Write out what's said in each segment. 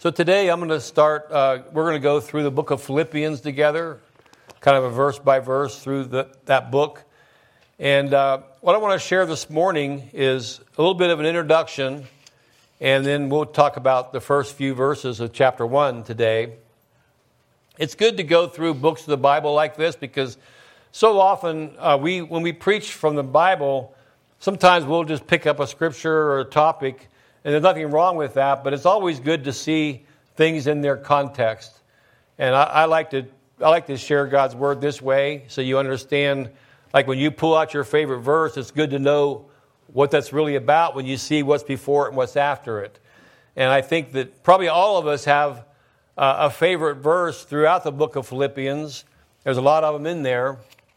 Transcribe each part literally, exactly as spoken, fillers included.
So today I'm going to start, uh, we're going to go through the book of Philippians together, kind of a verse by verse through the, that book. And uh, what I want to share this morning is a little bit of an introduction, and then we'll talk about the first few verses of chapter one today. It's good to go through books of the Bible like this because so often uh, we, when we preach from the Bible, sometimes we'll just pick up a scripture or a topic. And there's nothing wrong with that, but it's always good to see things in their context. And I, I like to I like to share God's word this way, so you understand. Like when you pull out your favorite verse, it's good to know what that's really about when you see what's before it and what's after it. And I think that probably all of us have uh, a favorite verse throughout the book of Philippians. There's a lot of them in there,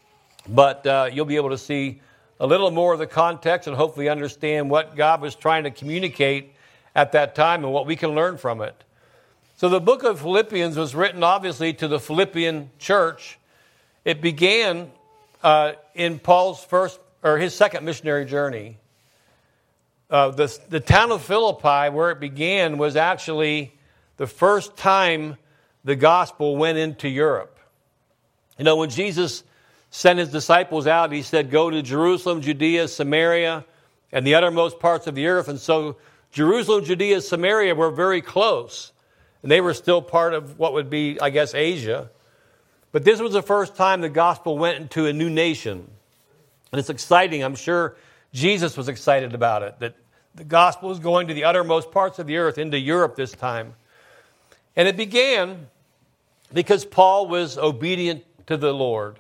but uh, you'll be able to see a little more of the context and hopefully understand what God was trying to communicate at that time and what we can learn from it. So the book of Philippians was written obviously to the Philippian church. It began uh, in Paul's first or his second missionary journey. Uh, the, the town of Philippi, where it began, was actually the first time the gospel went into Europe. You know, when Jesus sent his disciples out, he said, go to Jerusalem, Judea, Samaria, and the uttermost parts of the earth. And so Jerusalem, Judea, Samaria were very close. And they were still part of what would be, I guess, Asia. But this was the first time the gospel went into a new nation. And it's exciting. I'm sure Jesus was excited about it, that the gospel is going to the uttermost parts of the earth, into Europe this time. And it began because Paul was obedient to the Lord.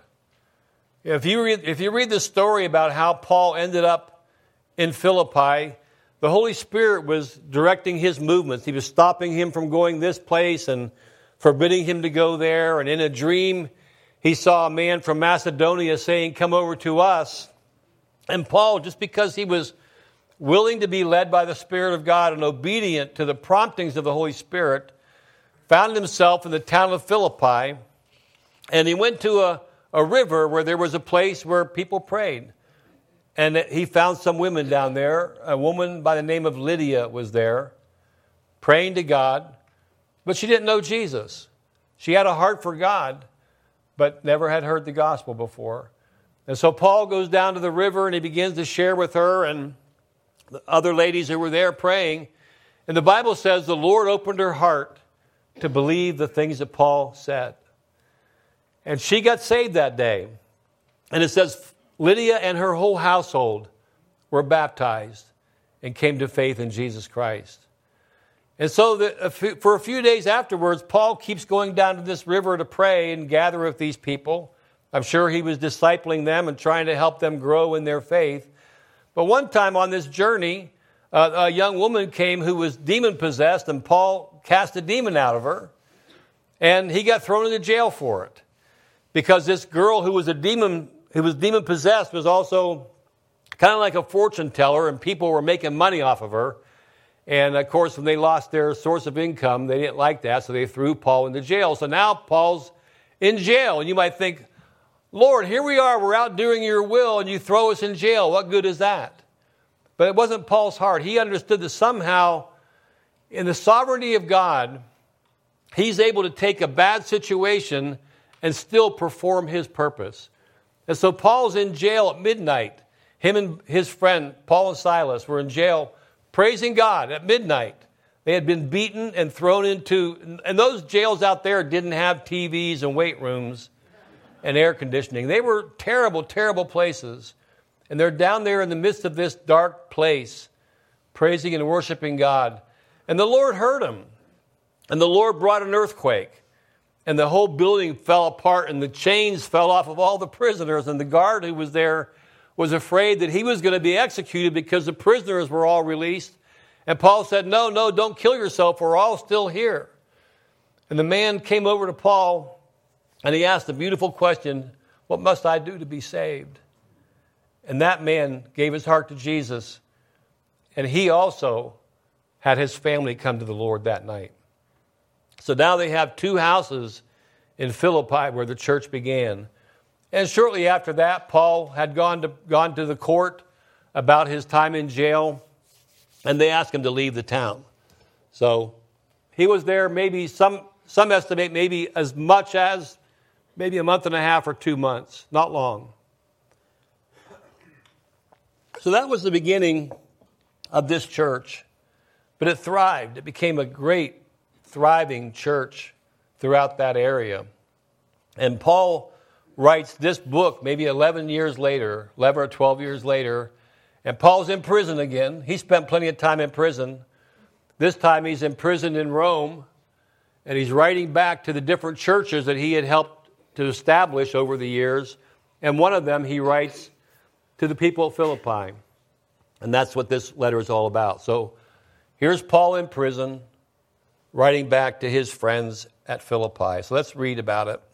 If you read, if you read the story about how Paul ended up in Philippi, the Holy Spirit was directing his movements. He was stopping him from going this place and forbidding him to go there. And in a dream, he saw a man from Macedonia saying, come over to us. And Paul, just because he was willing to be led by the Spirit of God and obedient to the promptings of the Holy Spirit, found himself in the town of Philippi. And he went to a a river where there was a place where people prayed. And he found some women down there. A woman by the name of Lydia was there, praying to God, but she didn't know Jesus. She had a heart for God, but never had heard the gospel before. And so Paul goes down to the river and he begins to share with her and the other ladies who were there praying. And the Bible says the Lord opened her heart to believe the things that Paul said. And she got saved that day. And it says Lydia and her whole household were baptized and came to faith in Jesus Christ. And so the, for a few days afterwards, Paul keeps going down to this river to pray and gather with these people. I'm sure he was discipling them and trying to help them grow in their faith. But one time on this journey, uh, a young woman came who was demon-possessed, and Paul cast a demon out of her. And he got thrown into jail for it. Because this girl who was a demon, who was demon possessed, was also kind of like a fortune teller, and people were making money off of her. And of course, when they lost their source of income, they didn't like that, so they threw Paul into jail. So now Paul's in jail, and you might think, Lord, here we are, we're out doing your will, and you throw us in jail. What good is that? But it wasn't Paul's heart. He understood that somehow, in the sovereignty of God, he's able to take a bad situation and still perform his purpose. And so Paul's in jail at midnight. Him and his friend, Paul and Silas, were in jail praising God at midnight. They had been beaten and thrown into, and those jails out there didn't have T Vs and weight rooms and air conditioning. They were terrible, terrible places. And they're down there in the midst of this dark place, praising and worshiping God. And the Lord heard them. And the Lord brought an earthquake. And the whole building fell apart, and the chains fell off of all the prisoners. And the guard who was there was afraid that he was going to be executed because the prisoners were all released. And Paul said, no, no, don't kill yourself. We're all still here. And the man came over to Paul, and he asked the beautiful question, what must I do to be saved? And that man gave his heart to Jesus. And he also had his family come to the Lord that night. So now they have two houses in Philippi where the church began. And shortly after that, Paul had gone to, gone to the court about his time in jail, and they asked him to leave the town. So he was there maybe, some, some estimate maybe as much as maybe a month and a half or two months. Not long. So that was the beginning of this church. But it thrived. It became a great, thriving church throughout that area. And Paul writes this book maybe eleven years later, eleven or twelve years later, and Paul's in prison again. He spent plenty of time in prison. This time he's imprisoned in Rome, and he's writing back to the different churches that he had helped to establish over the years. And one of them he writes to the people of Philippi. And that's what this letter is all about. So here's Paul in prison, writing back to his friends at Philippi. So let's read about it.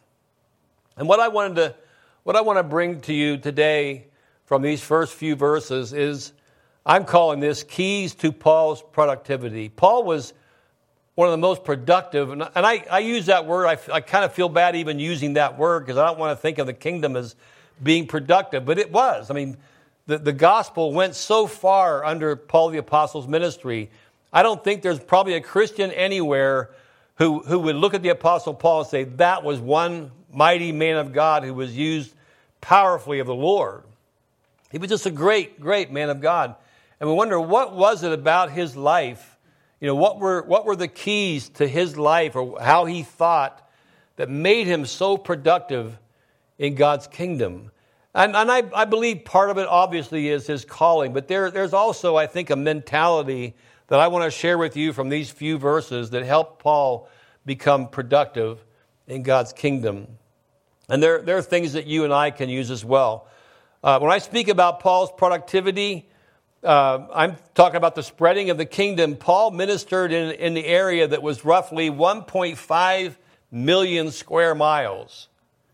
And what I wanted to, what I want to bring to you today from these first few verses is, I'm calling this keys to Paul's productivity. Paul was one of the most productive, and I, I use that word, I, I kind of feel bad even using that word because I don't want to think of the kingdom as being productive, but it was. I mean, the, the gospel went so far under Paul the Apostle's ministry. I don't think there's probably a Christian anywhere who, who would look at the Apostle Paul and say, that was one mighty man of God who was used powerfully of the Lord. He was just a great, great man of God. And we wonder, what was it about his life? You know, what were what were the keys to his life, or how he thought, that made him so productive in God's kingdom? And, and I, I believe part of it obviously is his calling, but there, there's also, I think, a mentality that I want to share with you from these few verses that help Paul become productive in God's kingdom. And there, there are things that you and I can use as well. Uh, when I speak about Paul's productivity, uh, I'm talking about the spreading of the kingdom. Paul ministered in, in the area that was roughly one point five million square miles.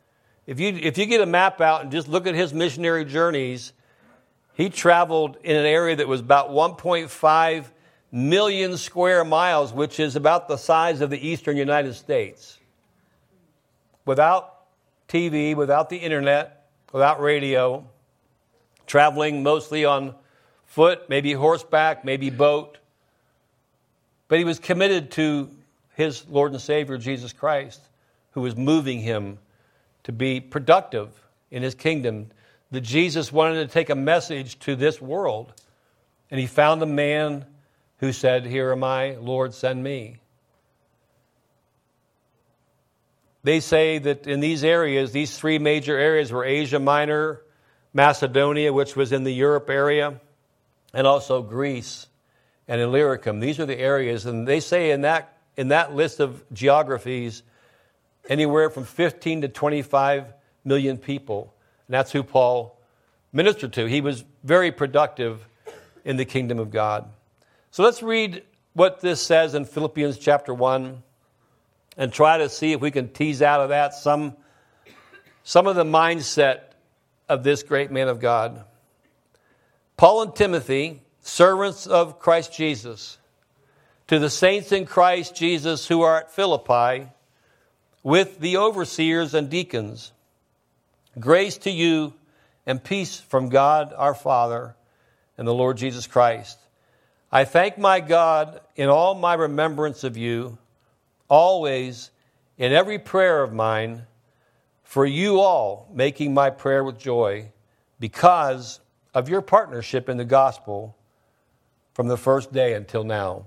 If you, if you get a map out and just look at his missionary journeys, he traveled in an area that was about one point five million square miles, which is about the size of the eastern United States. Without T V, without the internet, without radio, traveling mostly on foot, maybe horseback, maybe boat. But he was committed to his Lord and Savior, Jesus Christ, who was moving him to be productive in his kingdom. That Jesus wanted to take a message to this world. And he found a man who said, "Here am I, Lord, send me." They say that in these areas, these three major areas were Asia Minor, Macedonia, which was in the Europe area, and also Greece and Illyricum. These are the areas, and they say in that in that list of geographies, anywhere from fifteen to twenty-five million people. And that's who Paul ministered to. He was very productive in the kingdom of God. So let's read what this says in Philippians chapter one and try to see if we can tease out of that some, some of the mindset of this great man of God. Paul and Timothy, servants of Christ Jesus, to the saints in Christ Jesus who are at Philippi, with the overseers and deacons, grace to you and peace from God our Father and the Lord Jesus Christ. I thank my God in all my remembrance of you, always in every prayer of mine, for you all, making my prayer with joy, because of your partnership in the gospel from the first day until now.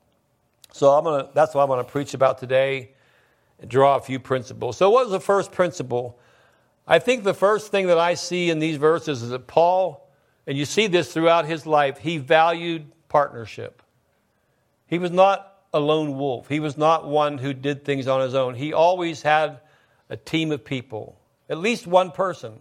So I'm gonna, that's what I'm going to preach about today and draw a few principles. So what was the first principle? I think the first thing that I see in these verses is that Paul, and you see this throughout his life, he valued partnership. He was not a lone wolf. He was not one who did things on his own. He always had a team of people, at least one person.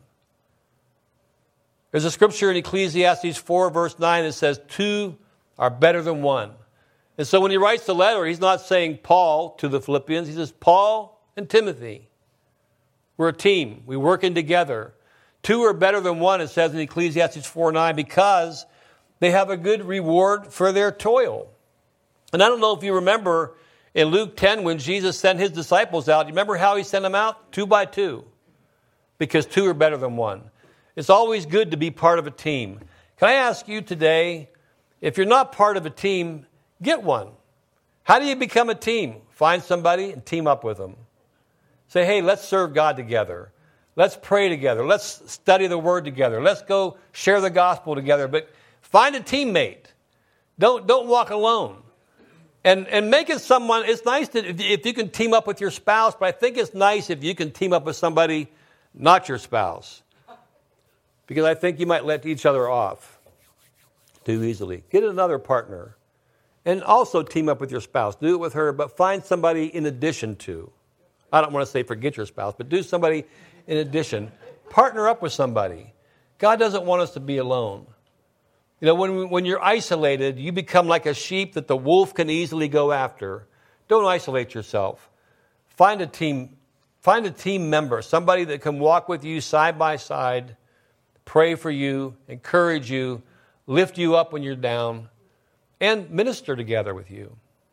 There's a scripture in Ecclesiastes four, verse nine, that says, two are better than one. And so when he writes the letter, he's not saying Paul to the Philippians. He says Paul and Timothy. We're a team. We're working together. Two are better than one, it says in Ecclesiastes four nine, because they have a good reward for their toil. And I don't know if you remember in Luke ten when Jesus sent his disciples out. You remember how he sent them out? Two by two. Because two are better than one. It's always good to be part of a team. Can I ask you today, if you're not part of a team, get one. How do you become a team? Find somebody and team up with them. Say, hey, let's serve God together. Let's pray together. Let's study the Word together. Let's go share the gospel together. But find a teammate. Don't, don't walk alone. And, and make it someone, it's nice that if, if you can team up with your spouse, but I think it's nice if you can team up with somebody not your spouse. Because I think you might let each other off too easily. Get another partner. And also team up with your spouse. Do it with her, but find somebody in addition to. I don't want to say forget your spouse, but do somebody in addition. Partner up with somebody. God doesn't want us to be alone. You know, when, when you're isolated, you become like a sheep that the wolf can easily go after. Don't isolate yourself. Find a team, find a team member, somebody that can walk with you side by side, pray for you, encourage you, lift you up when you're down, and minister together with you.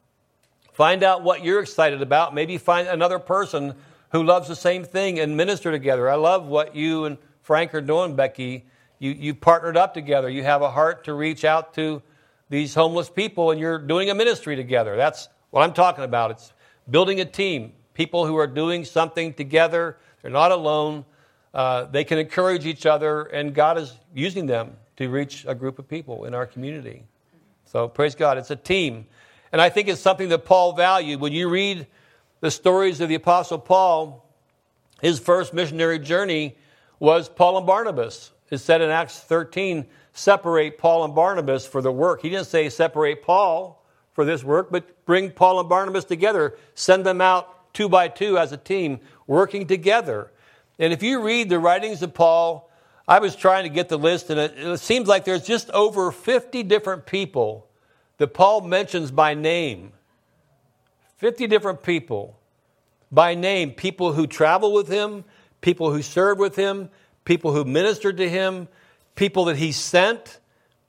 Find out what you're excited about. Maybe find another person who loves the same thing and minister together. I love what you and Frank are doing, Becky. You, you partnered up together. You have a heart to reach out to these homeless people, and you're doing a ministry together. That's what I'm talking about. It's building a team, people who are doing something together. They're not alone. Uh, they can encourage each other, and God is using them to reach a group of people in our community. So praise God. It's a team. And I think it's something that Paul valued. When you read the stories of the Apostle Paul, his first missionary journey was Paul and Barnabas. It said in Acts thirteen, separate Paul and Barnabas for the work. He didn't say separate Paul for this work, but bring Paul and Barnabas together. Send them out two by two as a team, working together. And if you read the writings of Paul, I was trying to get the list, and it, it seems like there's just over fifty different people that Paul mentions by name. fifty different people by name. People who travel with him, people who served with him, people who ministered to him, people that he sent,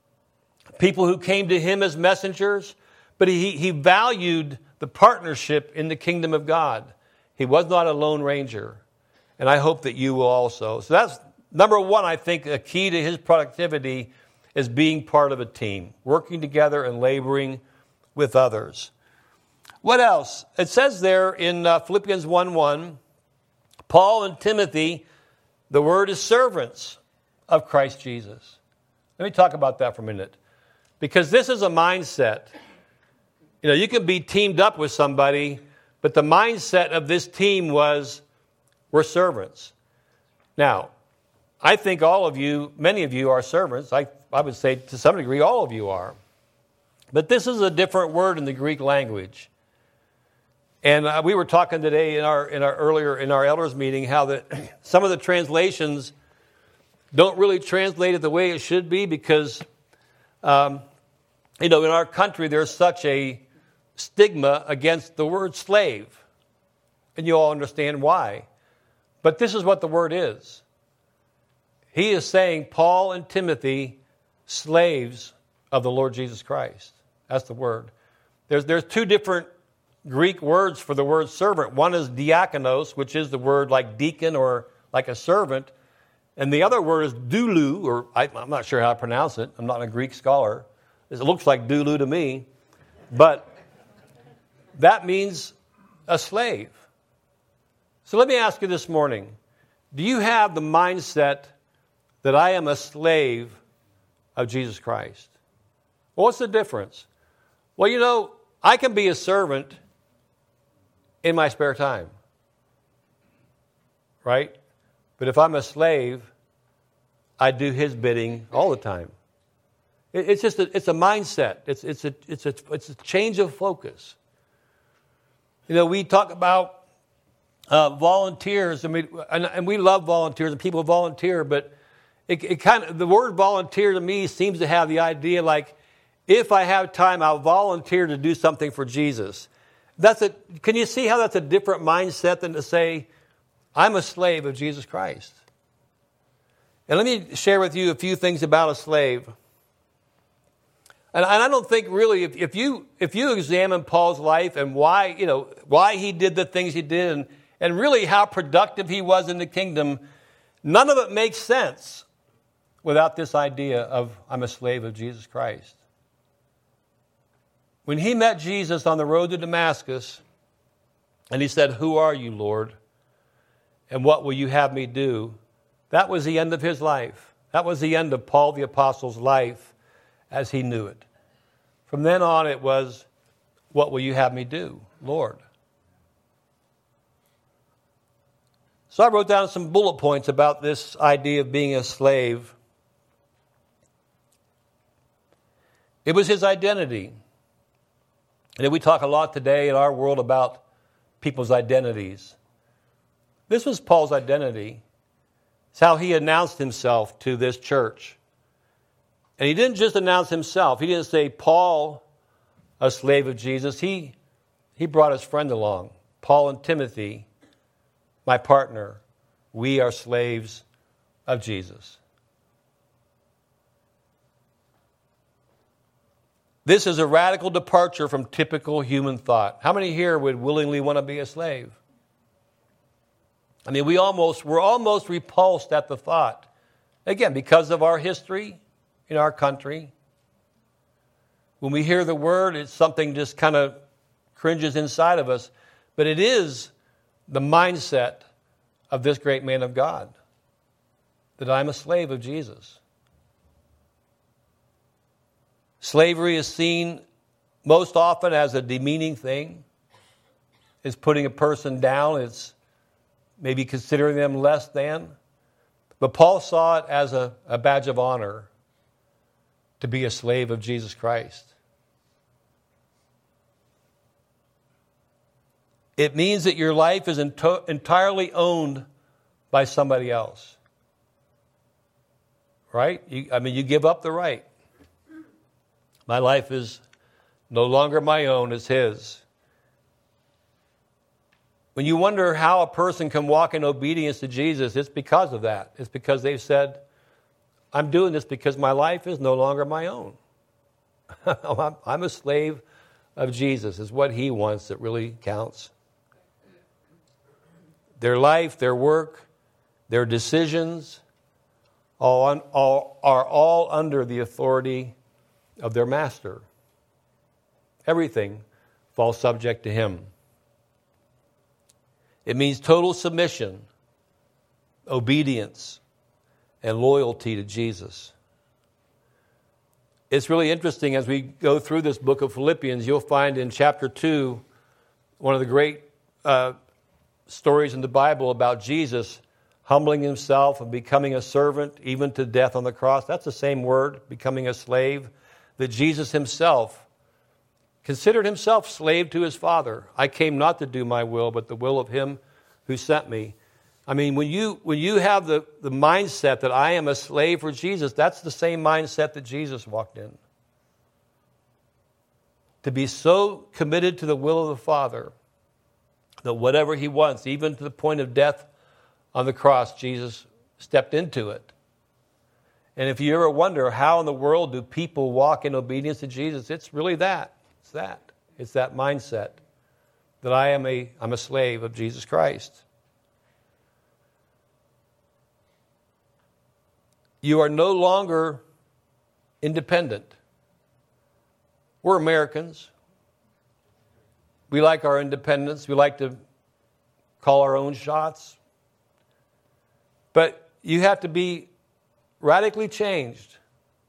people who came to him as messengers. But he, he valued the partnership in the kingdom of God. He was not a lone ranger. And I hope that you will also. So that's number one, I think a key to his productivity is being part of a team, working together and laboring with others. What else? It says there in uh, Philippians one one, Paul and Timothy, the word is servants of Christ Jesus. Let me talk about that for a minute. Because this is a mindset. You know, you can be teamed up with somebody, but the mindset of this team was, we're servants. Now, I think all of you, many of you are servants. I, I would say to some degree all of you are. But this is a different word in the Greek language. And uh, we were talking today in our in our earlier in our elders meeting how that some of the translations don't really translate it the way it should be because, um, you know, in our country there's such a stigma against the word slave. And you all understand why. But this is what the word is. He is saying, Paul and Timothy, slaves of the Lord Jesus Christ. That's the word. There's, there's two different Greek words for the word servant. One is diakonos, which is the word like deacon or like a servant. And the other word is doulou, or I, I'm not sure how to pronounce it. I'm not a Greek scholar. It looks like doulou to me. But that means a slave. So let me ask you this morning. Do you have the mindset that I am a slave of Jesus Christ? Well, what's the difference? Well, you know, I can be a servant in my spare time, right? But if I'm a slave, I do his bidding all the time. It, it's just a, it's a mindset. It's it's a it's a it's a change of focus. You know, we talk about uh, volunteers, and we and, and we love volunteers, and people volunteer, but it, it kind of the word volunteer to me seems to have the idea like, if I have time, I'll volunteer to do something for Jesus. That's a. Can you see how that's a different mindset than to say, I'm a slave of Jesus Christ? And let me share with you a few things about a slave. And I don't think really, if, if you if you examine Paul's life and why you know why he did the things he did, and, and really how productive he was in the kingdom, none of it makes sense without this idea of I'm a slave of Jesus Christ. When he met Jesus on the road to Damascus, and he said, "Who are you, Lord? And what will you have me do?" That was the end of his life. That was the end of Paul the Apostle's life as he knew it. From then on, it was, "What will you have me do, Lord?" So I wrote down some bullet points about this idea of being a slave. It was his identity. And we talk a lot today in our world about people's identities. This was Paul's identity. It's how he announced himself to this church. And he didn't just announce himself. He didn't say, "Paul, a slave of Jesus." He, he brought his friend along, Paul and Timothy, my partner. We are slaves of Jesus. This is a radical departure from typical human thought. How many here would willingly want to be a slave? I mean, we almost, we're almost repulsed at the thought. Again, because of our history in our country. When we hear the word, it's something just kind of cringes inside of us. But it is the mindset of this great man of God, that I'm a slave of Jesus. Slavery is seen most often as a demeaning thing. It's putting a person down. It's maybe considering them less than. But Paul saw it as a, a badge of honor to be a slave of Jesus Christ. It means that your life is ento- entirely owned by somebody else. Right? You, I mean, you give up the right. My life is no longer my own, it's his. When you wonder how a person can walk in obedience to Jesus, it's because of that. It's because they've said, "I'm doing this because my life is no longer my own." I'm a slave of Jesus. It's what he wants that really counts. Their life, their work, their decisions all, all, are all under the authority of their master. Everything falls subject to him. It means total submission, obedience, and loyalty to Jesus. It's really interesting as we go through this book of Philippians, you'll find in chapter two one of the great uh, stories in the Bible about Jesus humbling himself and becoming a servant, even to death on the cross. That's the same word, becoming a slave, that Jesus himself considered himself slave to his Father. "I came not to do my will, but the will of him who sent me." I mean, when you when you have the, the mindset that I am a slave for Jesus, that's the same mindset that Jesus walked in. To be so committed to the will of the Father that whatever he wants, even to the point of death on the cross, Jesus stepped into it. And if you ever wonder how in the world do people walk in obedience to Jesus, it's really that. It's that. It's that mindset that I am a I'm a slave of Jesus Christ. You are no longer independent. We're Americans. We like our independence. We like to call our own shots. But you have to be radically changed.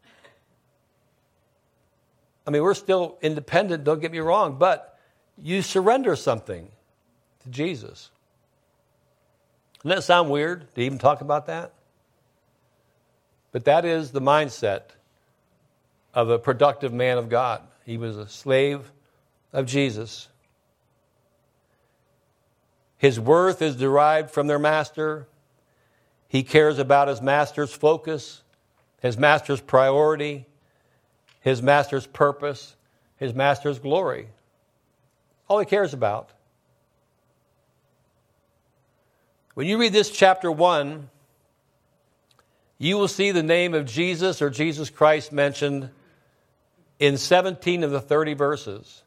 I mean, we're still independent, don't get me wrong, but you surrender something to Jesus. Doesn't that sound weird to even talk about that? But that is the mindset of a productive man of God. He was a slave of Jesus. His worth is derived from their master. He cares about his master's focus, his master's priority, his master's purpose, his master's glory. All he cares about. When you read this chapter one, you will see the name of Jesus or Jesus Christ mentioned in seventeen of the thirty verses.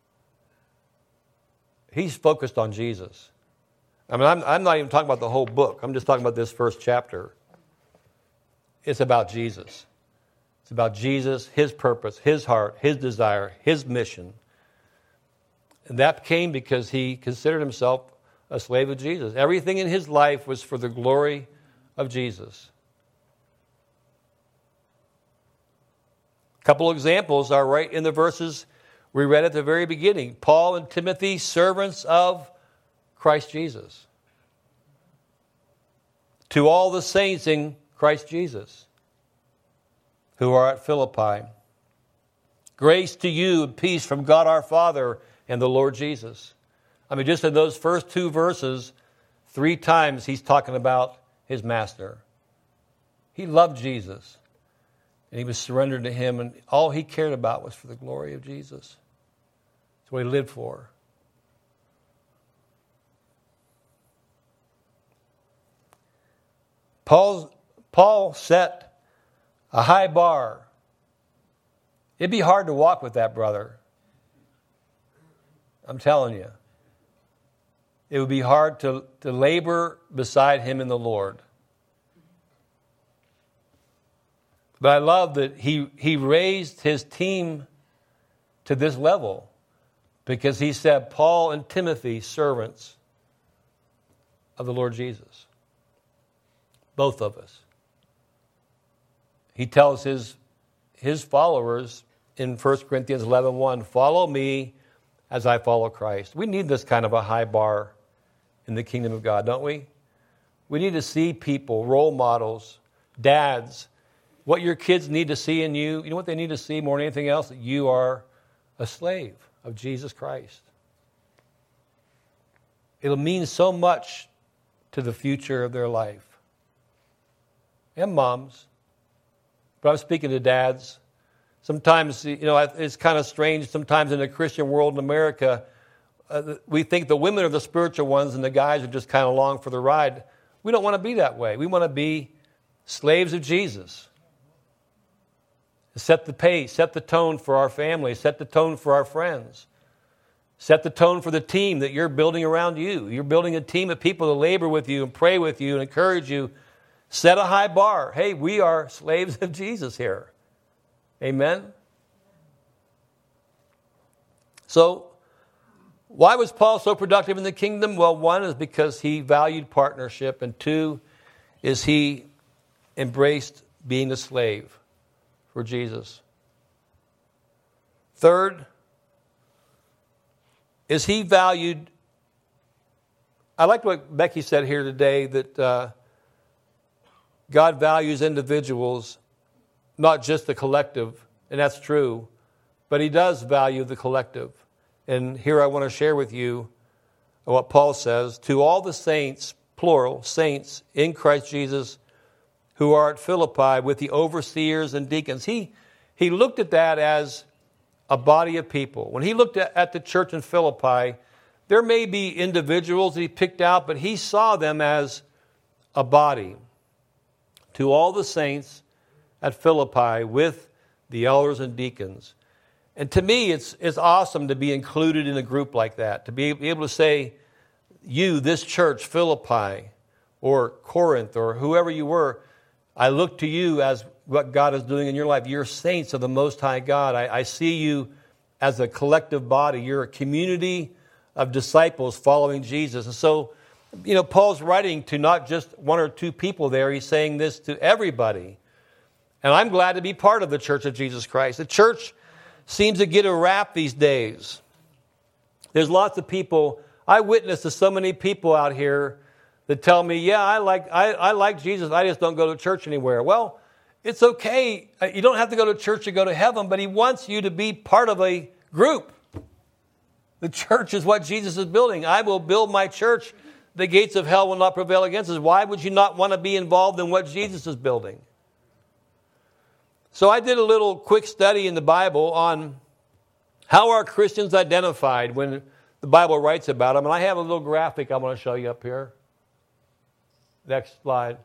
He's focused on Jesus. I mean, I'm, I'm not even talking about the whole book. I'm just talking about this first chapter. It's about Jesus. It's about Jesus, His purpose, His heart, His desire, His mission. And that came because he considered himself a slave of Jesus. Everything in his life was for the glory of Jesus. A couple examples are right in the verses we read at the very beginning. Paul and Timothy, servants of Christ Jesus. To all the saints in Christ Jesus who are at Philippi. Grace to you and peace from God our Father and the Lord Jesus. I mean, just in those first two verses, three times he's talking about his master. He loved Jesus, and he was surrendered to him, and all he cared about was for the glory of Jesus. That's what he lived for. Paul's, Paul set a high bar. It'd be hard to walk with that brother. I'm telling you. It would be hard to, to labor beside him in the Lord. But I love that he, he raised his team to this level because he said, Paul and Timothy, servants of the Lord Jesus. Both of us. He tells his, his followers in First Corinthians eleven one, follow me as I follow Christ. We need this kind of a high bar in the kingdom of God, don't we? We need to see people, role models, dads, what your kids need to see in you. You know what they need to see more than anything else? That you are a slave of Jesus Christ. It'll mean so much to the future of their life. And moms. But I'm speaking to dads. Sometimes, you know, it's kind of strange. Sometimes in the Christian world in America, uh, we think the women are the spiritual ones and the guys are just kind of along for the ride. We don't want to be that way. We want to be slaves of Jesus. Set the pace, set the tone for our family, set the tone for our friends. Set the tone for the team that you're building around you. You're building a team of people to labor with you and pray with you and encourage you. Set a high bar. Hey, we are slaves of Jesus here. Amen? So, why was Paul so productive in the kingdom? Well, one is because he valued partnership, and two is he embraced being a slave for Jesus. Third is he valued, I like what Becky said here today, that uh, God values individuals, not just the collective, and that's true, but he does value the collective. And here I want to share with you what Paul says, to all the saints, plural, saints in Christ Jesus, who are at Philippi with the overseers and deacons. He, he looked at that as a body of people. When he looked at, at the church in Philippi, there may be individuals that he picked out, but he saw them as a body. To all the saints at Philippi with the elders and deacons. And to me, it's, it's awesome to be included in a group like that, to be able to say, you, this church, Philippi, or Corinth, or whoever you were, I look to you as what God is doing in your life. You're saints of the Most High God. I, I see you as a collective body. You're a community of disciples following Jesus. And so, you know, Paul's writing to not just one or two people there. He's saying this to everybody. And I'm glad to be part of the Church of Jesus Christ. The church seems to get a rap these days. There's lots of people. I witness to so many people out here that tell me, yeah, I like I, I like Jesus. I just don't go to church anywhere. Well, it's okay. You don't have to go to church to go to heaven, but he wants you to be part of a group. The church is what Jesus is building. I will build my church. The gates of hell will not prevail against us. Why would you not want to be involved in what Jesus is building? So I did a little quick study in the Bible on how are Christians identified when the Bible writes about them. And I have a little graphic I want to show you up here. Next slide.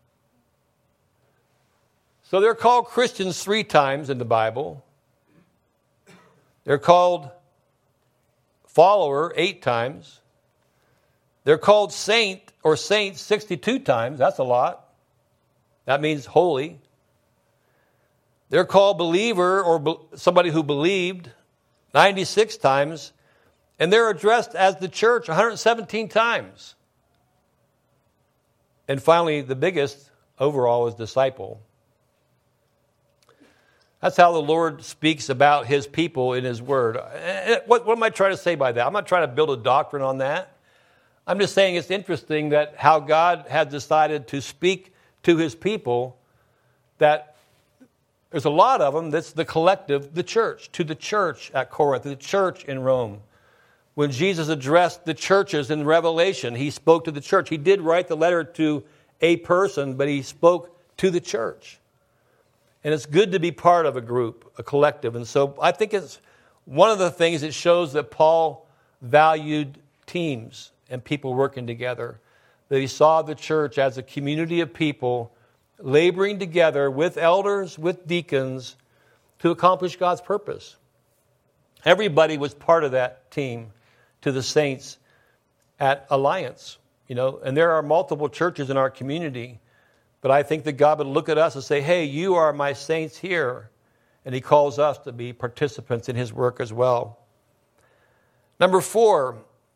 So they're called Christians three times in the Bible. They're called follower eight times. They're called saint or saints sixty-two times. That's a lot. That means holy. They're called believer or be, somebody who believed ninety-six times, and they're addressed as the church one hundred seventeen times. And finally, the biggest overall is disciple. That's how the Lord speaks about his people in his word. What, what am I trying to say by that? I'm not trying to build a doctrine on that. I'm just saying it's interesting that how God has decided to speak to his people, that there's a lot of them that's the collective, the church, to the church at Corinth, the church in Rome. When Jesus addressed the churches in Revelation, he spoke to the church. He did write the letter to a person, but he spoke to the church. And it's good to be part of a group, a collective. And so I think it's one of the things that shows that Paul valued teams and people working together. That he saw the church as a community of people laboring together with elders, with deacons, to accomplish God's purpose. Everybody was part of that team to the saints at Alliance. You know, and there are multiple churches in our community. But I think that God would look at us and say, hey, you are my saints here. And he calls us to be participants in his work as well. Number four,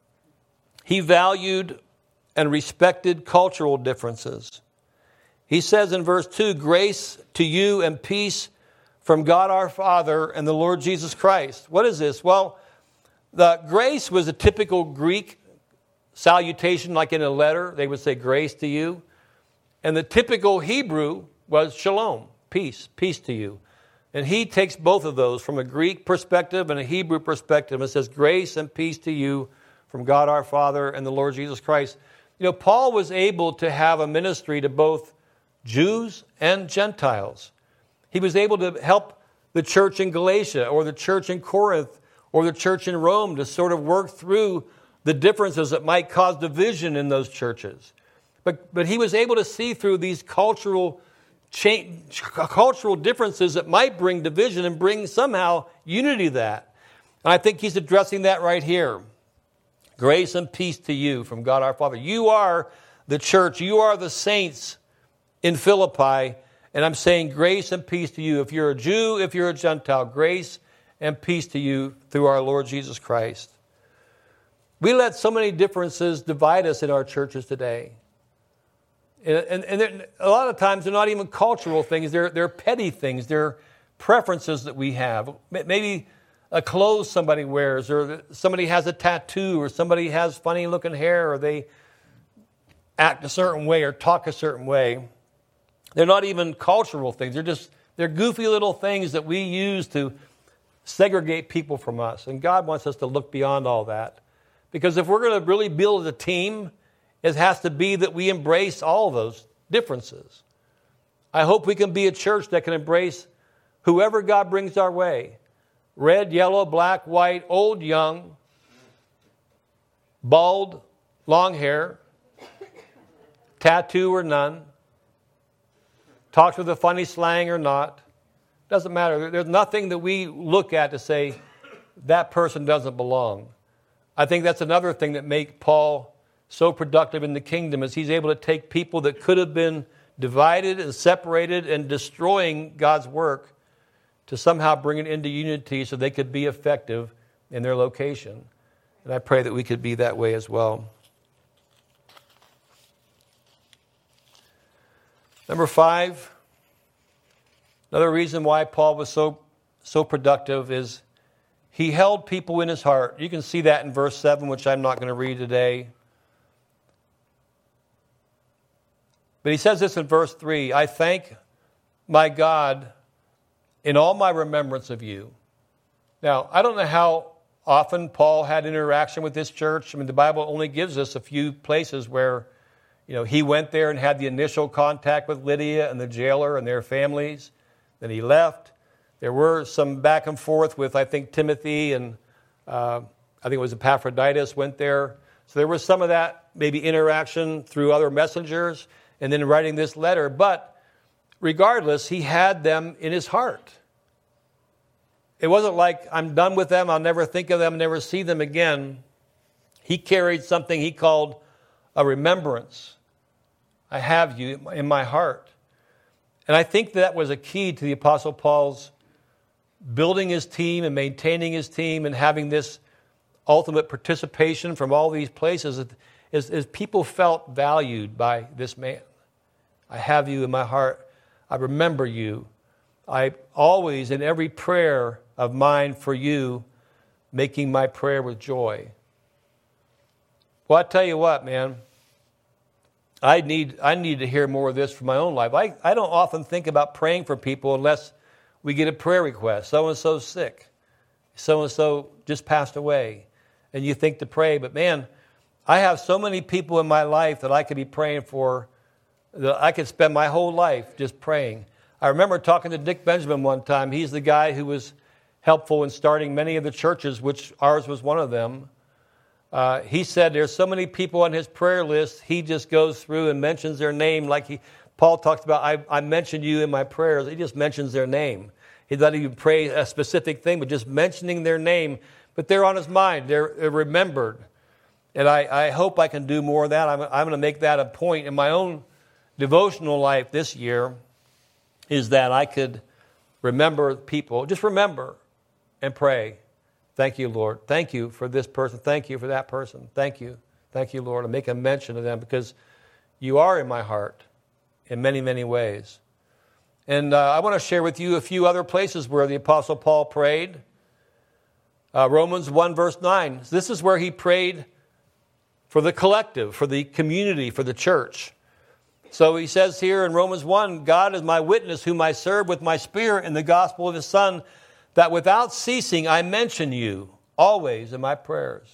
he valued and respected cultural differences. He says in verse two, grace to you and peace from God our Father and the Lord Jesus Christ. What is this? Well, the grace was a typical Greek salutation, like in a letter. They would say grace to you. And the typical Hebrew was shalom, peace, peace to you. And he takes both of those from a Greek perspective and a Hebrew perspective. It says grace and peace to you from God our Father and the Lord Jesus Christ. You know, Paul was able to have a ministry to both Jews and Gentiles. He was able to help the church in Galatia or the church in Corinth or the church in Rome to sort of work through the differences that might cause division in those churches. But, but he was able to see through these cultural change, cultural differences that might bring division and bring somehow unity to that. And I think he's addressing that right here. Grace and peace to you from God our Father. You are the church. You are the saints in Philippi. And I'm saying grace and peace to you. If you're a Jew, if you're a Gentile, grace and peace to you through our Lord Jesus Christ. We let so many differences divide us in our churches today. And, and, and a lot of times they're not even cultural things. They're, they're petty things. They're preferences that we have. Maybe a clothes somebody wears, or somebody has a tattoo, or somebody has funny looking hair, or they act a certain way or talk a certain way. They're not even cultural things. They're just, they're goofy little things that we use to segregate people from us. And God wants us to look beyond all that. Because if we're going to really build a team, it has to be that we embrace all those differences. I hope we can be a church that can embrace whoever God brings our way. Red, yellow, black, white, old, young, bald, long hair, tattoo or none, talks with a funny slang or not. Doesn't matter. There's nothing that we look at to say that person doesn't belong. I think that's another thing that made Paul so productive in the kingdom, is he's able to take people that could have been divided and separated and destroying God's work to somehow bring it into unity so they could be effective in their location. And I pray that we could be that way as well. Number five, another reason why Paul was so, so productive is he held people in his heart. You can see that in verse seven, which I'm not going to read today. But he says this in verse three, I thank my God in all my remembrance of you. Now, I don't know how often Paul had interaction with this church. I mean, the Bible only gives us a few places where, you know, he went there and had the initial contact with Lydia and the jailer and their families. Then he left. There were some back and forth with, I think, Timothy and uh, I think it was Epaphroditus went there. So there was some of that, maybe interaction through other messengers and then writing this letter. But regardless, he had them in his heart. It wasn't like, I'm done with them, I'll never think of them, never see them again. He carried something he called a remembrance. I have you in my heart. And I think that was a key to the Apostle Paul's building his team and maintaining his team and having this ultimate participation from all these places, is, is people felt valued by this man. I have you in my heart. I remember you. I always, in every prayer of mine for you, making my prayer with joy. Well, I tell you what, man, I need I need to hear more of this for my own life. I, I don't often think about praying for people unless we get a prayer request. So-and-so's sick. So-and-so just passed away. And you think to pray. But man, I have so many people in my life that I could be praying for, that I could spend my whole life just praying. I remember talking to Dick Benjamin one time. He's the guy who was helpful in starting many of the churches, which ours was one of them. Uh, he said there's so many people on his prayer list, he just goes through and mentions their name like he, Paul talks about, I, I mentioned you in my prayers. He just mentions their name. He doesn't even pray a specific thing, but just mentioning their name. But they're on his mind. They're, they're remembered. And I, I hope I can do more of that. I'm, I'm going to make that a point in my own devotional life this year, is that I could remember people. Just remember and pray. Thank you, Lord. Thank you for this person. Thank you for that person. Thank you. Thank you, Lord. And make a mention of them because you are in my heart in many, many ways. And uh, I want to share with you a few other places where the Apostle Paul prayed. Uh, Romans one, verse nine. This is where he prayed for the collective, for the community, for the church. So he says here in Romans one, God is my witness, whom I serve with my spirit in the gospel of his Son, that without ceasing I mention you always in my prayers.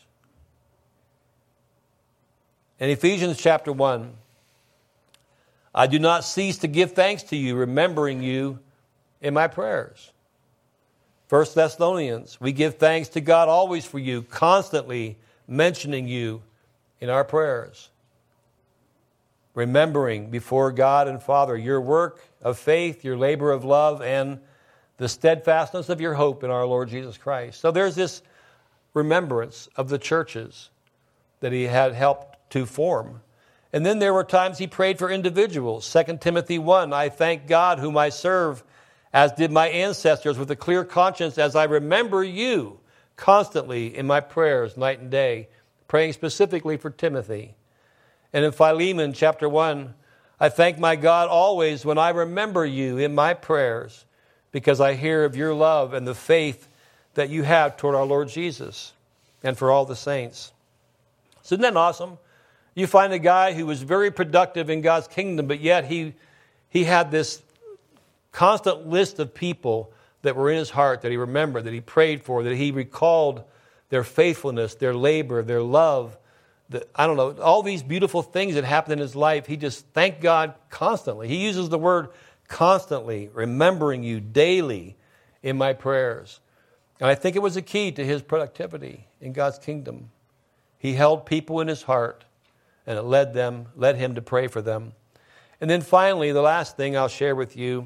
In Ephesians chapter one, I do not cease to give thanks to you, remembering you in my prayers. First Thessalonians, we give thanks to God always for you, constantly mentioning you in our prayers. Remembering before God and Father your work of faith, your labor of love, and the steadfastness of your hope in our Lord Jesus Christ. So there's this remembrance of the churches that he had helped to form. And then there were times he prayed for individuals. Second Timothy one, I thank God whom I serve, as did my ancestors, with a clear conscience, as I remember you constantly in my prayers night and day, praying specifically for Timothy. And in Philemon chapter one, I thank my God always when I remember you in my prayers, because I hear of your love and the faith that you have toward our Lord Jesus and for all the saints. So isn't that awesome? You find a guy who was very productive in God's kingdom, but yet he he had this constant list of people that were in his heart that he remembered, that he prayed for, that he recalled their faithfulness, their labor, their love. The, I don't know, all these beautiful things that happened in his life. He just thanked God constantly. He uses the word constantly, remembering you daily in my prayers. And I think it was a key to his productivity in God's kingdom. He held people in his heart, and it led them, led him to pray for them. And then finally, the last thing I'll share with you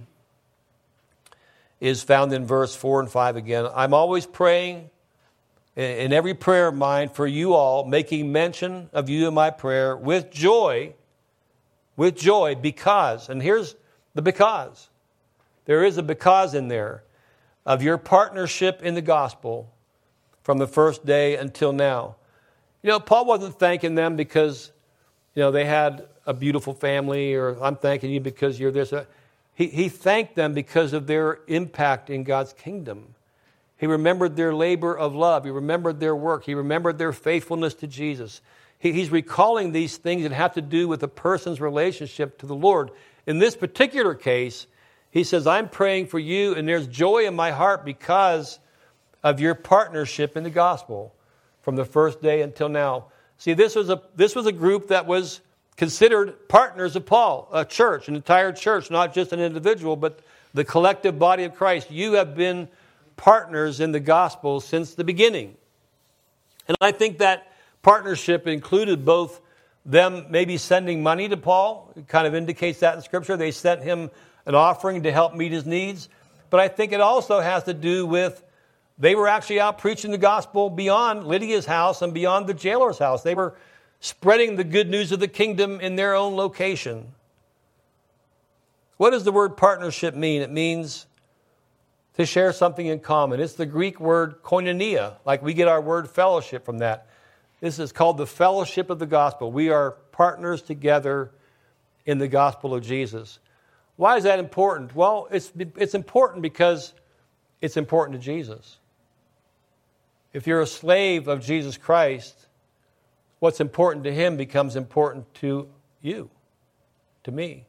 is found in verse four and five again. I'm always praying in every prayer of mine for you all, making mention of you in my prayer with joy, with joy, because, and here's the because. There is a because in there of your partnership in the gospel from the first day until now. You know, Paul wasn't thanking them because, you know, they had a beautiful family, or I'm thanking you because you're this. He, he thanked them because of their impact in God's kingdom. He remembered their labor of love. He remembered their work. He remembered their faithfulness to Jesus. He, he's recalling these things that have to do with a person's relationship to the Lord. In this particular case, he says, I'm praying for you, and there's joy in my heart because of your partnership in the gospel from the first day until now. See, this was a this was a group that was considered partners of Paul, a church, an entire church, not just an individual, but the collective body of Christ. You have been partners in the gospel since the beginning. And I think that partnership included both them maybe sending money to Paul. It kind of indicates that in Scripture. They sent him an offering to help meet his needs. But I think it also has to do with they were actually out preaching the gospel beyond Lydia's house and beyond the jailer's house. They were spreading the good news of the kingdom in their own location. What does the word partnership mean? It means to share something in common. It's the Greek word koinonia, like we get our word fellowship from that. This is called the fellowship of the gospel. We are partners together in the gospel of Jesus. Why is that important? Well, it's, it's important because it's important to Jesus. If you're a slave of Jesus Christ, what's important to him becomes important to you, to me.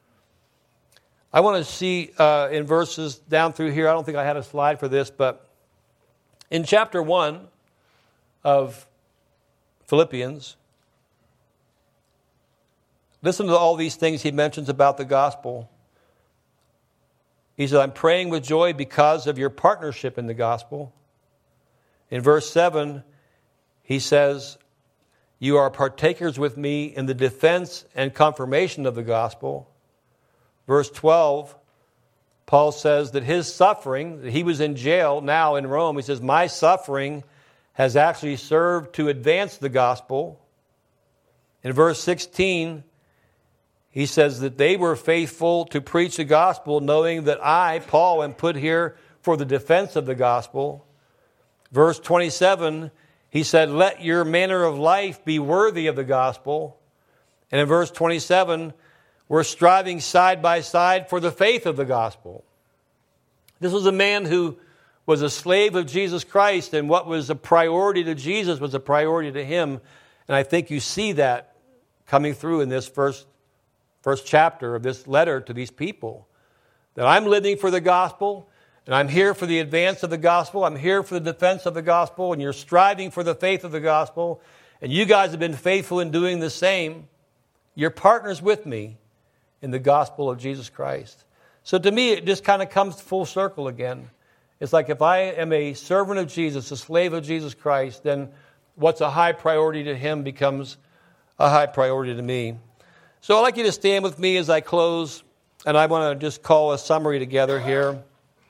I want to see uh, in verses down through here, I don't think I had a slide for this, but in chapter one of Philippians, listen to all these things he mentions about the gospel. He said, I'm praying with joy because of your partnership in the gospel. In verse seven, he says, you are partakers with me in the defense and confirmation of the gospel. Verse twelve, Paul says that his suffering, that he was in jail now in Rome, he says, my suffering has actually served to advance the gospel. In verse sixteen, he says that they were faithful to preach the gospel, knowing that I, Paul, am put here for the defense of the gospel. Verse twenty-seven, he said, let your manner of life be worthy of the gospel. And in verse twenty-seven, we're striving side by side for the faith of the gospel. This was a man who was a slave of Jesus Christ, and what was a priority to Jesus was a priority to him. And I think you see that coming through in this first, first chapter of this letter to these people. That I'm living for the gospel, and I'm here for the advance of the gospel. I'm here for the defense of the gospel, and you're striving for the faith of the gospel. And you guys have been faithful in doing the same. You're partners with me in the gospel of Jesus Christ. So to me, it just kind of comes full circle again. It's like if I am a servant of Jesus, a slave of Jesus Christ, then what's a high priority to him becomes a high priority to me. So I'd like you to stand with me as I close, and I want to just call a summary together here.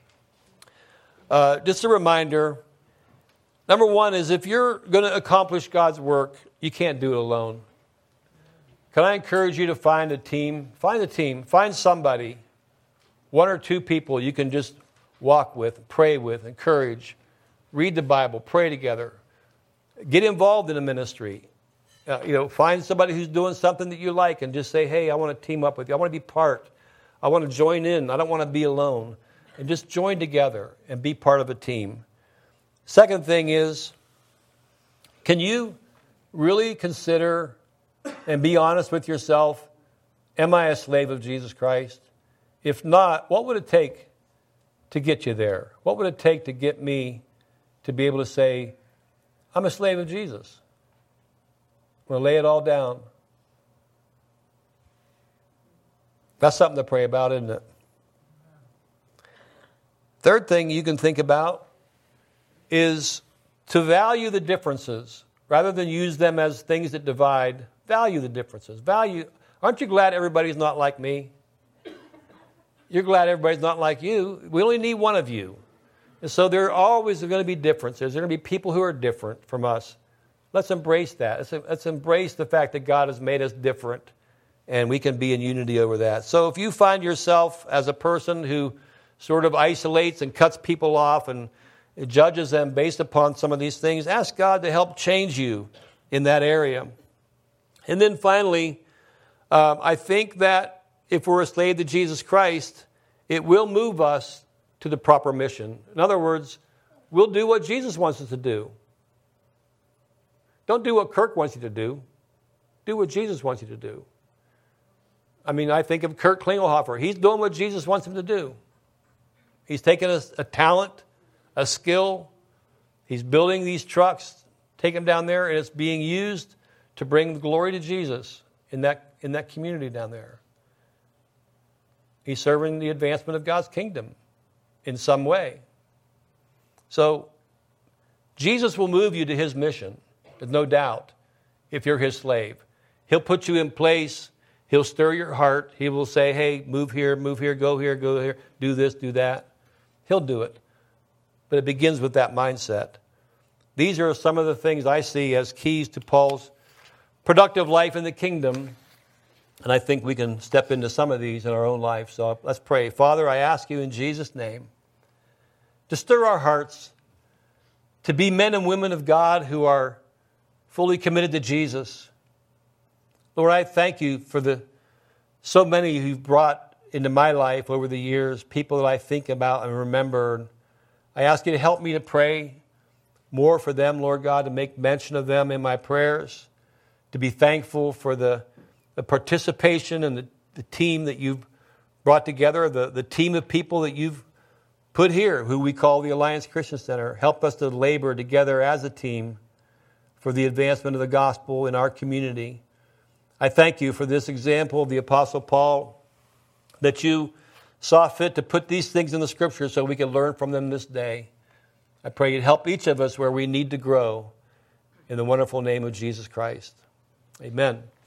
Uh, just a reminder, number one is if you're going to accomplish God's work, you can't do it alone. Can I encourage you to find a team? Find a team. Find somebody, one or two people you can just walk with, pray with, encourage, read the Bible, pray together. Get involved in a ministry. Uh, you know, find somebody who's doing something that you like and just say, hey, I want to team up with you. I want to be part. I want to join in. I don't want to be alone. And just join together and be part of a team. Second thing is, can you really consider and be honest with yourself, am I a slave of Jesus Christ? If not, what would it take to get you there? What would it take to get me to be able to say, I'm a slave of Jesus? I'm going to lay it all down. That's something to pray about, isn't it? Third thing you can think about is to value the differences rather than use them as things that divide. Value the differences. Value. Aren't you glad everybody's not like me? You're glad everybody's not like you. We only need one of you. And so there are always going to be differences. There are going to be people who are different from us. Let's embrace that. Let's, let's embrace the fact that God has made us different, and we can be in unity over that. So if you find yourself as a person who sort of isolates and cuts people off and judges them based upon some of these things, ask God to help change you in that area. And then finally, uh, I think that if we're a slave to Jesus Christ, it will move us to the proper mission. In other words, we'll do what Jesus wants us to do. Don't do what Kirk wants you to do. Do what Jesus wants you to do. I mean, I think of Kurt Klingelhofer. He's doing what Jesus wants him to do. He's taking a, a talent, a skill. He's building these trucks, take them down there, and it's being used to bring glory to Jesus in that, in that community down there. He's serving the advancement of God's kingdom in some way. So Jesus will move you to his mission, there's no doubt, if you're his slave. He'll put you in place. He'll stir your heart. He will say, hey, move here, move here, go here, go here, do this, do that. He'll do it. But it begins with that mindset. These are some of the things I see as keys to Paul's productive life in the kingdom. And I think we can step into some of these in our own life. So let's pray. Father, I ask you in Jesus' name to stir our hearts to be men and women of God who are fully committed to Jesus. Lord, I thank you for the so many you've brought into my life over the years, people that I think about and remember. I ask you to help me to pray more for them, Lord God, to make mention of them in my prayers, to be thankful for the, the participation and the, the team that you've brought together, the, the team of people that you've put here, who we call the Alliance Christian Center. Help us to labor together as a team for the advancement of the gospel in our community. I thank you for this example of the Apostle Paul, that you saw fit to put these things in the Scriptures so we can learn from them this day. I pray you'd help each of us where we need to grow in the wonderful name of Jesus Christ. Amen.